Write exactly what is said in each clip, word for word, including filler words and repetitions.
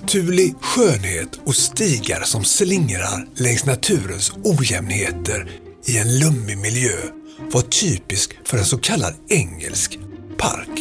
Naturlig skönhet och stigar som slingrar längs naturens ojämnheter i en lummig miljö var typisk för en så kallad engelsk park.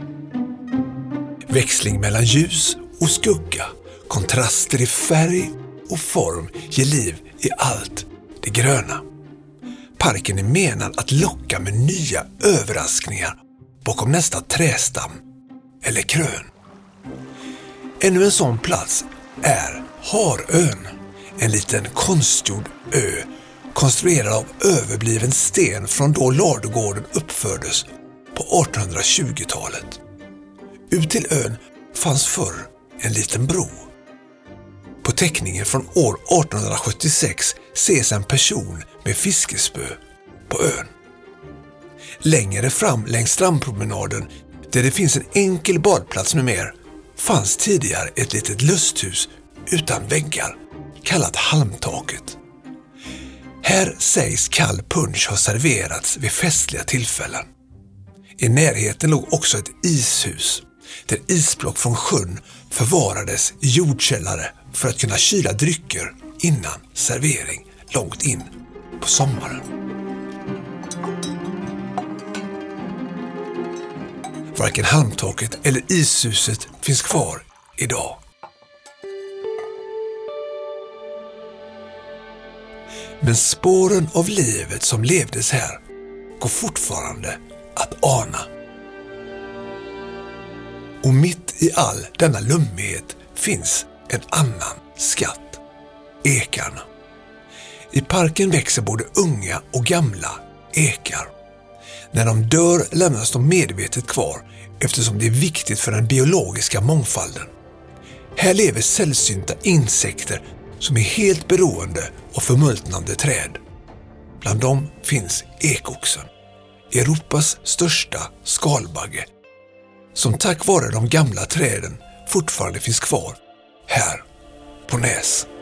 Växling mellan ljus och skugga, kontraster i färg och form ger liv i allt det gröna. Parken är menad att locka med nya överraskningar bakom nästa trästam eller krön. Ännu en sån plats är Harön, en liten konstgjord ö konstruerad av överbliven sten från då ladugården uppfördes på artonhundratjugotalet. Ut till ön fanns förr en liten bro. På teckningen från år artonhundrasjuttiosex ses en person med fiskespö på ön. Längre fram längs strandpromenaden, där det finns en enkel badplats med mer, fanns tidigare ett litet lusthus utan väggar, kallat Halmtaket. Här sägs kall punsch ha serverats vid festliga tillfällen. I närheten låg också ett ishus, där isblock från sjön förvarades i jordkällare för att kunna kyla drycker innan servering långt in på sommaren. Varken Halmtaket eller ishuset finns kvar idag. Men spåren av livet som levdes här går fortfarande att ana. Och mitt i all denna lummighet finns en annan skatt: ekarna. I parken växer både unga och gamla ekar. När de dör lämnas de medvetet kvar, eftersom det är viktigt för den biologiska mångfalden. Här lever sällsynta insekter som är helt beroende av förmultnande träd. Bland dem finns ekoxen, Europas största skalbagge, som tack vare de gamla träden fortfarande finns kvar här på Näs.